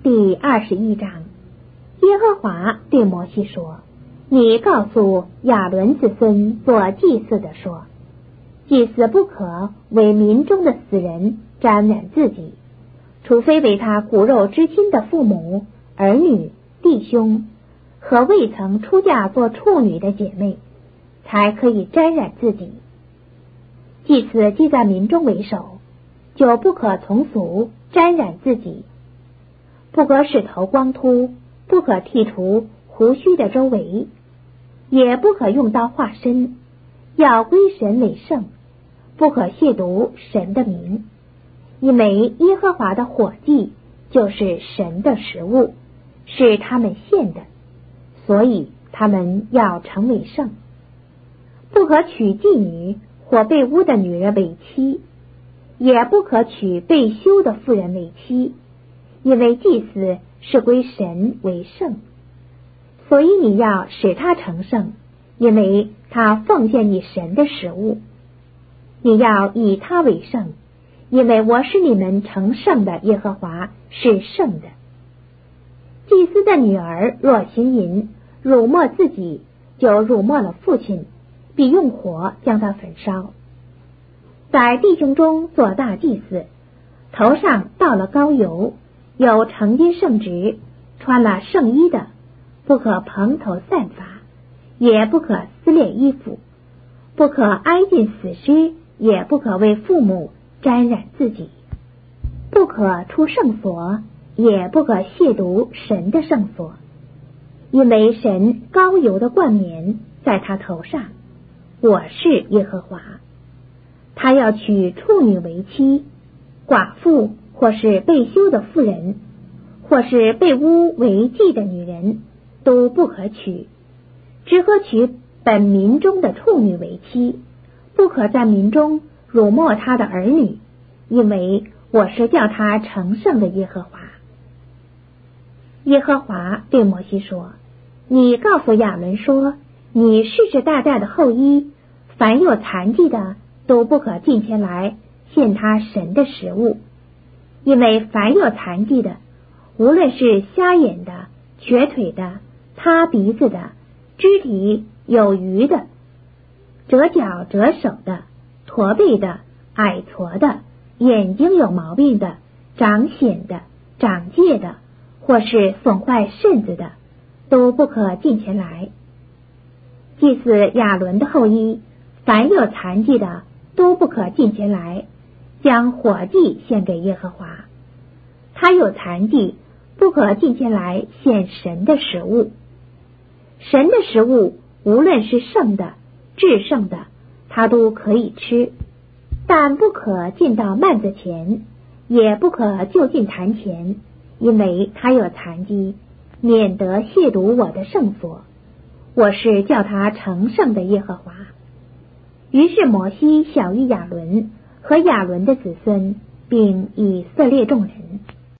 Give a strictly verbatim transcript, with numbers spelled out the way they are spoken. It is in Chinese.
第二十一章，耶和华对摩西说：你告诉亚伦子孙做祭司的说，祭司不可为民中的死人沾染自己，除非为他骨肉之亲的父母、儿女、弟兄和未曾出嫁做处女的姐妹，才可以沾染自己。祭司既在民中为首，就不可从俗沾染自己，不可使头光秃，不可剃除胡须的周围，也不可用刀划身，要归神为圣，不可亵渎神的名，因为耶和华的火祭就是神的食物，是他们献的，所以他们要成为圣。不可娶妓女或被污的女人为妻，也不可娶被休的妇人为妻，因为祭司是归神为圣，所以你要使他成圣，因为他奉献你神的食物。你要以他为圣，因为我使你们成圣的耶和华是圣的。祭司的女儿若行淫，辱没自己，就辱没了父亲，必用火将他焚烧。在弟兄中做大祭司，头上倒了膏油，有承接圣职，穿了圣衣的，不可蓬头散发，也不可撕裂衣服，不可挨近死尸，也不可为父母沾染自己，不可出圣所，也不可亵渎神的圣所，因为神膏油的冠冕在他头上，我是耶和华。他要娶处女为妻，寡妇或是被休的妇人，或是被污为妓的女人，都不可娶，只可娶本民中的处女为妻，不可在民中辱没他的儿女，因为我是叫他成圣的耶和华。耶和华对摩西说：你告诉亚伦说，你世世代代的后裔，凡有残疾的都不可近前来献他神的食物，因为凡有残疾的，无论是瞎眼的、瘸腿的、塌鼻子的、肢体有余的、折脚折手的、驼背的、矮矬的、眼睛有毛病的、长癣的、长疥的，或是损坏肾子的，都不可近前来。祭司亚伦的后裔，凡有残疾的都不可近前来，将火祭献给耶和华。他有残疾，不可近前来献神的食物。神的食物无论是圣的、至圣的，他都可以吃，但不可进到幔子前，也不可就近坛前，因为他有残疾，免得亵渎我的圣所。我是叫他成圣的耶和华。于是摩西晓谕亚伦和亚伦的子孙，并以色列众人。